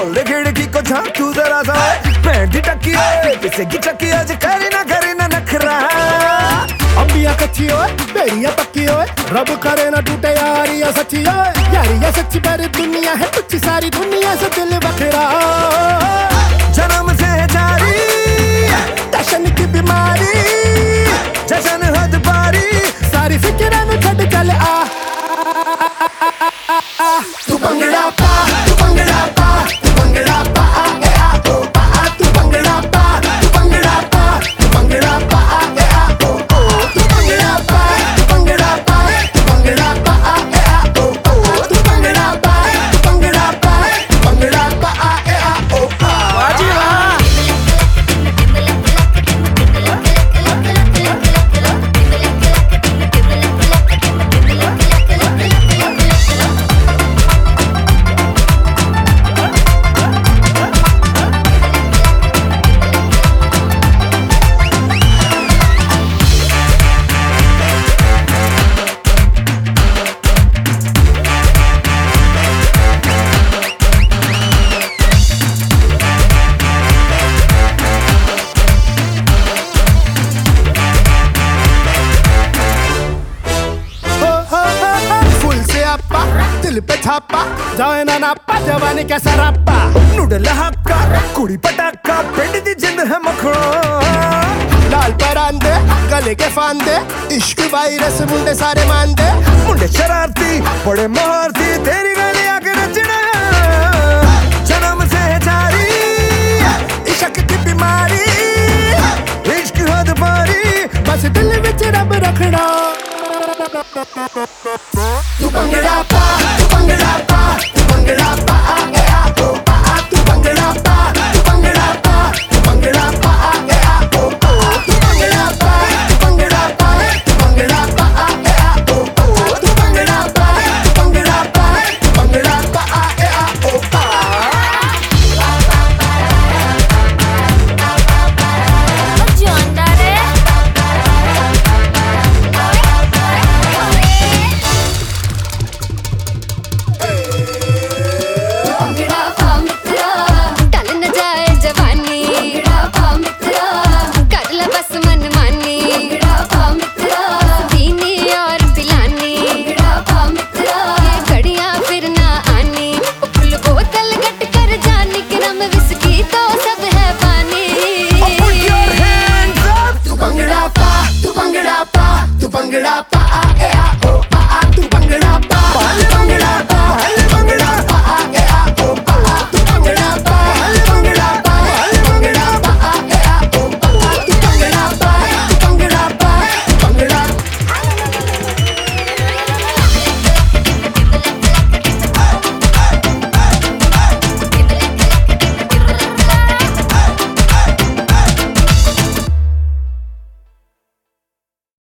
खोल दे खिड़की को झांक तू जरा सा, बैंड टकी किसे की चक्की आज करे ना नखरा। अंबिया कच्ची ओए बेड़िया पक्की ओए, रब करे ना टूटे यारिया सच्ची ओए, यारिया सच्ची पर दुनिया है कुछ सारी दुनिया से दिल बखरा। जन्म से जारी टशन की बीमारी, जशन हद पारी, सारी फिक्र न छड़ चल आ। तू भंगड़ा पा, तू भंगड़ा पा, तू भंगड़ा पा ए आ ओ पा, तू भंगड़ा पा, तू भंगड़ा पा, तू भंगड़ा पा ए आ ओ ओ, तू भंगड़ा पा, तू भंगड़ा पा, तू भंगड़ा पा ए आ ओ ओ, तू भंगड़ा पा, तू भंगड़ा पा, तू भंगड़ा पा ए आ ओ आ। वाह जी वाह। दिल पे छापा जाए ना नापा, जवानी कैसा रापा, नूडल हक्का कुड़ी पटाखा, पिंड दी जिंद है मखड़ा। लाल परांदे गले के फांदे, इश्क वायरस मुंडे सारे मांदे, मुंडे शरारती बड़े महारती, तेरी गली आके नचना। जन्म से जारी इश्क की बीमारी, इश्क हद पारी, बस दिल विच रब रखना। तू भंगड़ा पा, तू भंगड़ा पा, तू भंगड़ा पा ए आ ओ पा, तू भंगड़ा पा, तू भंगड़ा पा, तू भंगड़ा पा ए आ ओ ओ, तू भंगड़ा पा, तू भंगड़ा पा, तू भंगड़ा पा ए आ ओ ओ, तू भंगड़ा पा, तू भंगड़ा पा, तू भंगड़ा पा ए आ ओ पा। Bangada pa,